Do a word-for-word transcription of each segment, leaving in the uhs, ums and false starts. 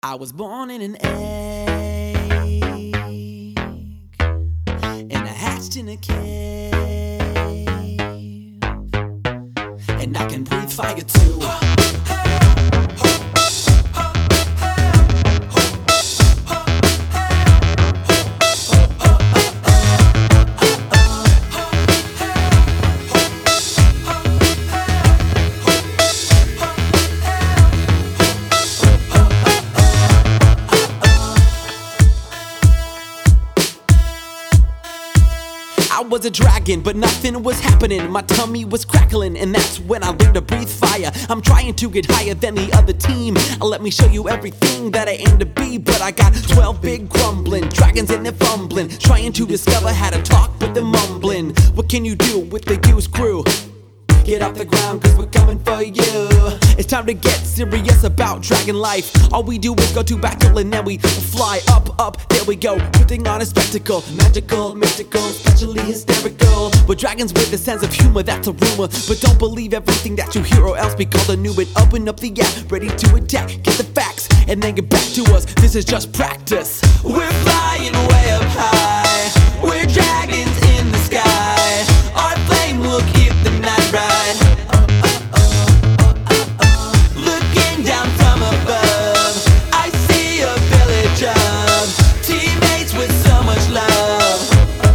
I was born in an egg, and I hatched in a cave, and I can breathe fire too. I was a dragon, but nothing was happening. My tummy was crackling, and that's when I learned to breathe fire. I'm trying to get higher than the other team. Let me show you everything that I aim to be. But I got twelve big grumbling dragons and they're fumbling, trying to discover how to talk, but they're mumbling. What can you do with the used crew? Get off the ground, cause we're coming for you. It's time to get serious about dragon life. All we do is go to battle and then we fly up, up, there we go. Putting on a spectacle, magical, mystical, especially hysterical. We're dragons with a sense of humor, that's a rumor. But don't believe everything that you hear or else be called a new it. Open up the app, ready to attack, get the facts, and then get back to us. This is just practice. We're flying way up high, we're dragons in the sky. Our flame will keep the night bright. Looking down from above, I see a village of teammates with so much love.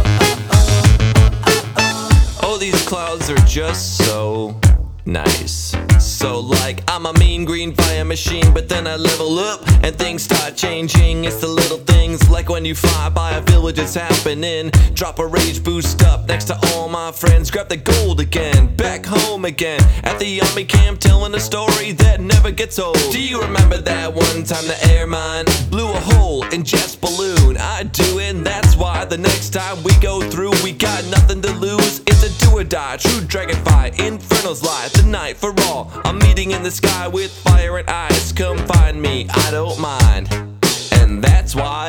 Oh, these clouds are just so nice. So like, I'm a mean green fire machine, but then I level up and things start changing. It's the little things, like when you fly by a village, it's happening. Drop a rage boost up next to all my friends. Grab the gold again, back home again. At the army camp, telling a story that never gets old. Do you remember that one time the airmine blew a hole in Jet's balloon? I do, and that's why the next time we go through, we got nothing to lose. It's a do or die, true dragon fight. Inferno's light, the night for all. I'm meeting in the sky with fire and ice. Come find me, I don't mind. And that's why